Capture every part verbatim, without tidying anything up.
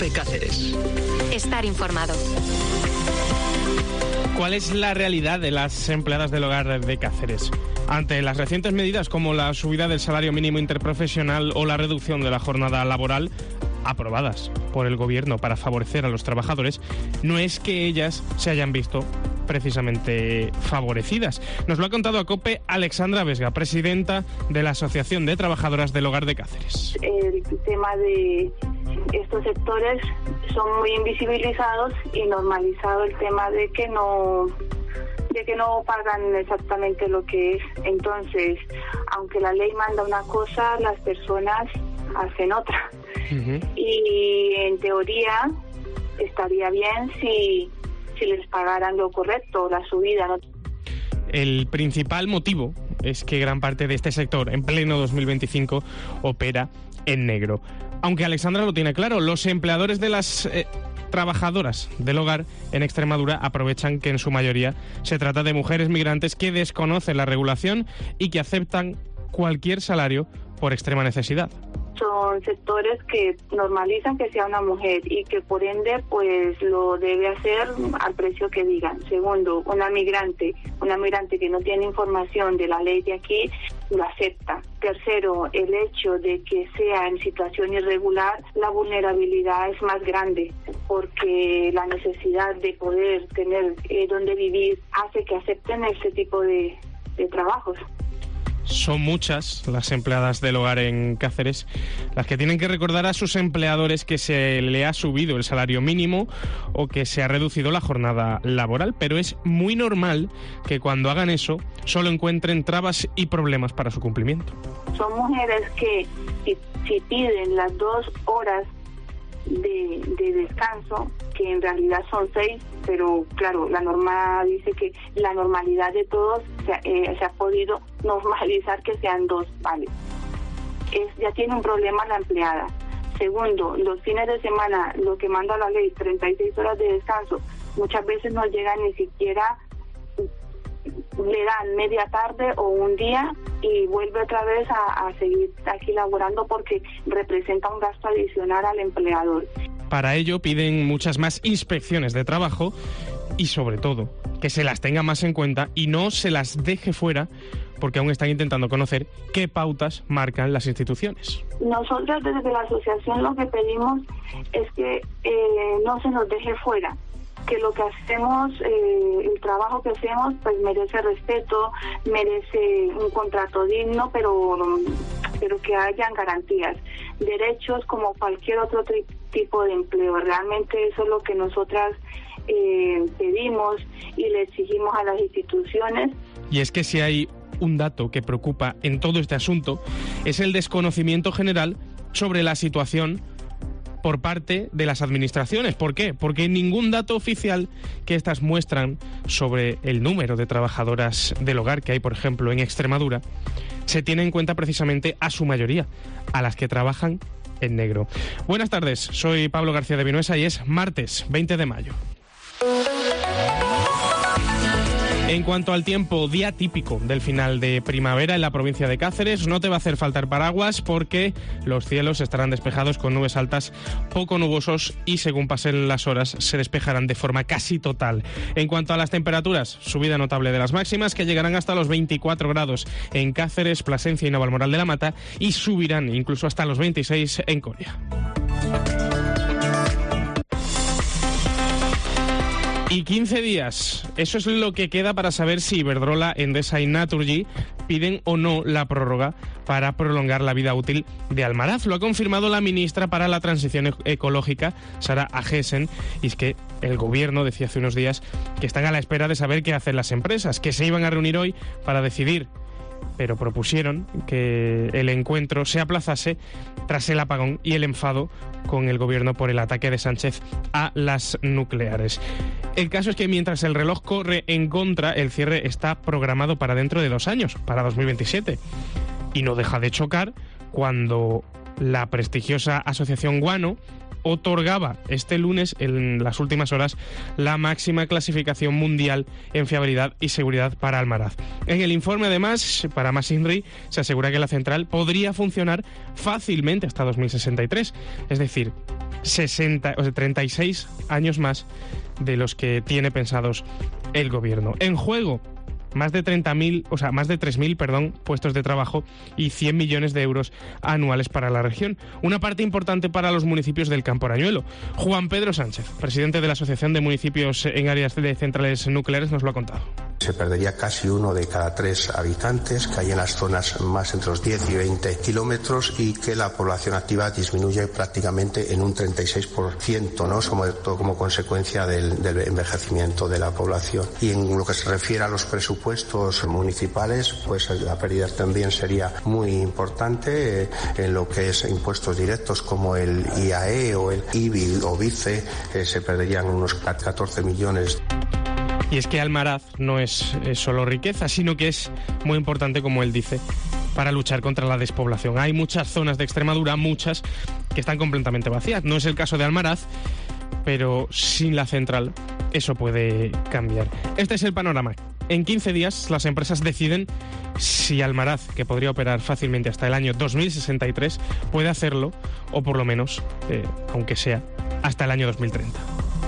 COPE Cáceres. Estar informado. ¿Cuál es la realidad de las empleadas del hogar de Cáceres? Ante las recientes medidas como la subida del salario mínimo interprofesional o la reducción de la jornada laboral, aprobadas por el gobierno para favorecer a los trabajadores, no es que ellas se hayan visto precisamente favorecidas. Nos lo ha contado a COPE Alexandra Vesga, presidenta de la Asociación de Trabajadoras del Hogar de Cáceres. El tema de estos sectores son muy invisibilizados y normalizado el tema de que no de que no pagan exactamente lo que es. Entonces, aunque la ley manda una cosa, las personas hacen otra. Uh-huh. Y en teoría estaría bien si si les pagaran lo correcto, la subida, ¿no? El principal motivo es que gran parte de este sector, en pleno dos mil veinticinco, opera en negro. Aunque Alexandra lo tiene claro, los empleadores de las eh, trabajadoras del hogar en Extremadura aprovechan que en su mayoría se trata de mujeres migrantes que desconocen la regulación y que aceptan cualquier salario por extrema necesidad. Son sectores que normalizan que sea una mujer y que por ende pues lo debe hacer al precio que digan. Segundo, una migrante, una migrante que no tiene información de la ley de aquí, lo acepta. Tercero, el hecho de que sea en situación irregular, la vulnerabilidad es más grande porque la necesidad de poder tener eh, donde vivir hace que acepten este tipo de, de trabajos. Son muchas las empleadas del hogar en Cáceres las que tienen que recordar a sus empleadores que se le ha subido el salario mínimo o que se ha reducido la jornada laboral, pero es muy normal que cuando hagan eso solo encuentren trabas y problemas para su cumplimiento. Son mujeres que si, si piden las dos horas de, de descanso, que en realidad son seis, pero claro, la norma dice que la normalidad de todos se, eh, se ha podido normalizar que sean dos, vale. Es, ya tiene un problema la empleada. Segundo, los fines de semana, lo que manda la ley, treinta y seis horas de descanso, muchas veces no llegan ni siquiera, le dan media tarde o un día y vuelve otra vez a, a seguir aquí laborando porque representa un gasto adicional al empleador. Para ello piden muchas más inspecciones de trabajo y sobre todo que se las tenga más en cuenta y no se las deje fuera porque aún están intentando conocer qué pautas marcan las instituciones. Nosotros desde la asociación lo que pedimos es que eh, no se nos deje fuera, que lo que hacemos, eh, el trabajo que hacemos, pues merece respeto, merece un contrato digno, pero, pero que hayan garantías, derechos como cualquier otro tri- tipo de empleo. Realmente eso es lo que nosotras eh, pedimos y le exigimos a las instituciones. Y es que si hay un dato que preocupa en todo este asunto, es el desconocimiento general sobre la situación por parte de las administraciones. ¿Por qué? Porque ningún dato oficial que estas muestran sobre el número de trabajadoras del hogar que hay, por ejemplo, en Extremadura, se tiene en cuenta precisamente a su mayoría, a las que trabajan en negro. Buenas tardes, soy Pablo García de Vinuesa y es martes veinte de mayo. En cuanto al tiempo, día típico del final de primavera en la provincia de Cáceres. No te va a hacer faltar paraguas porque los cielos estarán despejados con nubes altas poco nubosos y según pasen las horas se despejarán de forma casi total. En cuanto a las temperaturas, subida notable de las máximas que llegarán hasta los veinticuatro grados en Cáceres, Plasencia y Navalmoral de la Mata y subirán incluso hasta los veintiséis en Coria. Y quince días, eso es lo que queda para saber si Iberdrola, Endesa y Naturgy piden o no la prórroga para prolongar la vida útil de Almaraz. Lo ha confirmado la ministra para la Transición Ecológica, Sara Agesen, y es que el gobierno decía hace unos días que están a la espera de saber qué hacen las empresas, que se iban a reunir hoy para decidir, pero propusieron que el encuentro se aplazase tras el apagón y el enfado con el gobierno por el ataque de Sánchez a las nucleares. El caso es que mientras el reloj corre en contra, el cierre está programado para dentro de dos años, para dos mil veintisiete. Y no deja de chocar cuando la prestigiosa asociación Guano otorgaba este lunes, en las últimas horas, la máxima clasificación mundial en fiabilidad y seguridad para Almaraz. En el informe, además, para Mas Inri, se asegura que la central podría funcionar fácilmente hasta dos mil sesenta y tres. Es decir, sesenta, o sea, treinta y seis años más de los que tiene pensados el gobierno. En juego, más de treinta mil, o sea, más de tres mil, perdón, puestos de trabajo y cien millones de euros anuales para la región. Una parte importante para los municipios del Campo Arañuelo. Juan Pedro Sánchez, presidente de la Asociación de Municipios en Áreas de Centrales Nucleares, nos lo ha contado. Se perdería casi uno de cada tres habitantes, que hay en las zonas más entre los diez y veinte kilómetros, y que la población activa disminuye prácticamente en un treinta y seis por ciento, ¿no? Sobre todo como consecuencia del, del envejecimiento de la población. Y en lo que se refiere a los presupuestos municipales, pues la pérdida también sería muy importante. Eh, en lo que es impuestos directos como el I A E o el I B I o BICE, eh, se perderían unos catorce millones. Y es que Almaraz no es, es solo riqueza, sino que es muy importante, como él dice, para luchar contra la despoblación. Hay muchas zonas de Extremadura, muchas, que están completamente vacías. No es el caso de Almaraz, pero sin la central eso puede cambiar. Este es el panorama. En quince días las empresas deciden si Almaraz, que podría operar fácilmente hasta el año dos mil sesenta y tres, puede hacerlo, o por lo menos, eh, aunque sea, hasta el año dos mil treinta.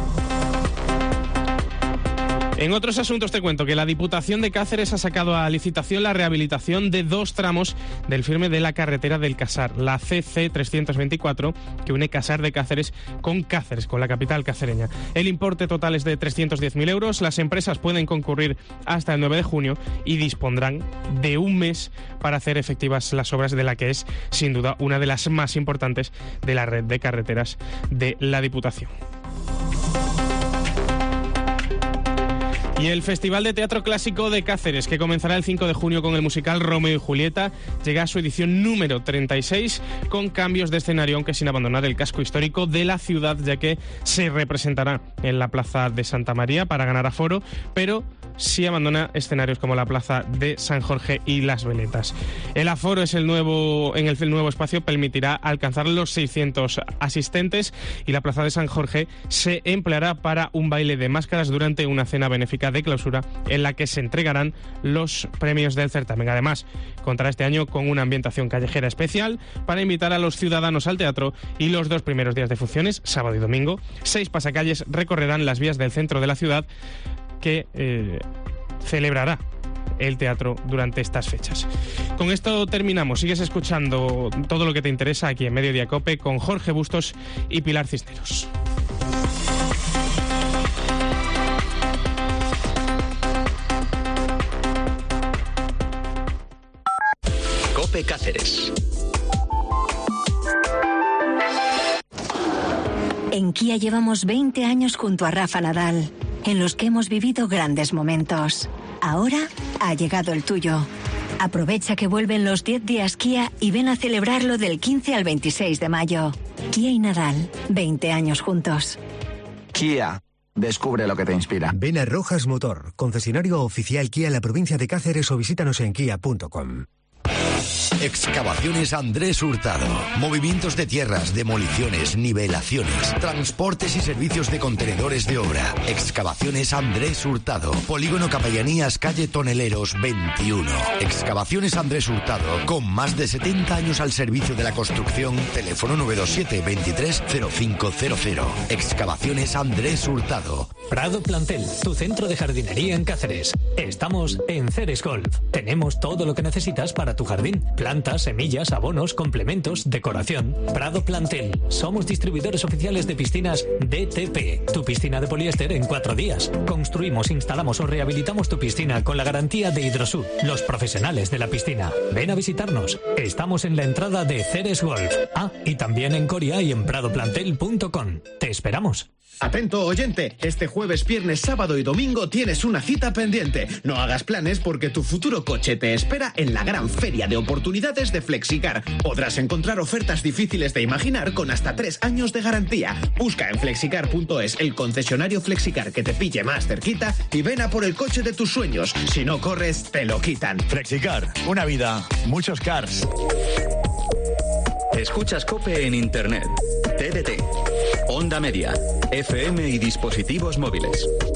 En otros asuntos te cuento que la Diputación de Cáceres ha sacado a licitación la rehabilitación de dos tramos del firme de la carretera del Casar, la C C trescientos veinticuatro, que une Casar de Cáceres con Cáceres, con la capital cacereña. El importe total es de trescientos diez mil euros. Las empresas pueden concurrir hasta el nueve de junio y dispondrán de un mes para hacer efectivas las obras de la que es, sin duda, una de las más importantes de la red de carreteras de la Diputación. Y el Festival de Teatro Clásico de Cáceres, que comenzará el cinco de junio con el musical Romeo y Julieta, llega a su edición número treinta y seis, con cambios de escenario, aunque sin abandonar el casco histórico de la ciudad, ya que se representará en la Plaza de Santa María para ganar aforo, pero sí abandona escenarios como la Plaza de San Jorge y Las Veletas. El aforo es el nuevo, en el, el nuevo espacio permitirá alcanzar los seiscientos asistentes, y la Plaza de San Jorge se empleará para un baile de máscaras durante una cena benéfica de clausura en la que se entregarán los premios del certamen. Además, contará este año con una ambientación callejera especial para invitar a los ciudadanos al teatro, y los dos primeros días de funciones, sábado y domingo, seis pasacalles recorrerán las vías del centro de la ciudad que eh, celebrará el teatro durante estas fechas. Con esto terminamos. Sigues escuchando todo lo que te interesa aquí en Mediodía Cope con Jorge Bustos y Pilar Cisneros. Cope Cáceres. En Kia llevamos veinte años junto a Rafa Nadal, en los que hemos vivido grandes momentos. Ahora ha llegado el tuyo. Aprovecha que vuelven los diez días Kia y ven a celebrarlo del quince al veintiséis de mayo. Kia y Nadal, veinte años juntos. Kia. Descubre lo que te inspira. Ven a Rojas Motor, concesionario oficial Kia en la provincia de Cáceres, o visítanos en kia punto com. Excavaciones Andrés Hurtado. Movimientos de tierras, demoliciones, nivelaciones, transportes y servicios de contenedores de obra. Excavaciones Andrés Hurtado. Polígono Capellanías, calle Toneleros veintiuno. Excavaciones Andrés Hurtado, con más de setenta años al servicio de la construcción. Teléfono nueve dos siete, veintitrés, cero cinco cero cero. Excavaciones Andrés Hurtado. Prado Plantel, tu centro de jardinería en Cáceres. Estamos en Ceres Golf. Tenemos todo lo que necesitas para tu jardín. Plantas, semillas, abonos, complementos, decoración. Prado Plantel. Somos distribuidores oficiales de piscinas D T P. Tu piscina de poliéster en cuatro días. Construimos, instalamos o rehabilitamos tu piscina con la garantía de Hidrosud, los profesionales de la piscina. Ven a visitarnos. Estamos en la entrada de Ceres Golf. Ah, y también en Coria y en prado plantel punto com. Te esperamos. Atento oyente, este jueves, viernes, sábado y domingo tienes una cita pendiente. No hagas planes porque tu futuro coche te espera en la gran feria de oportunidades de Flexicar. Podrás encontrar ofertas difíciles de imaginar con hasta tres años de garantía. Busca en flexicar punto es el concesionario Flexicar que te pille más cerquita y ven a por el coche de tus sueños. Si no corres, te lo quitan. Flexicar, una vida, muchos cars. Escuchas Cope en Internet, T D T, Onda Media, F M y dispositivos móviles.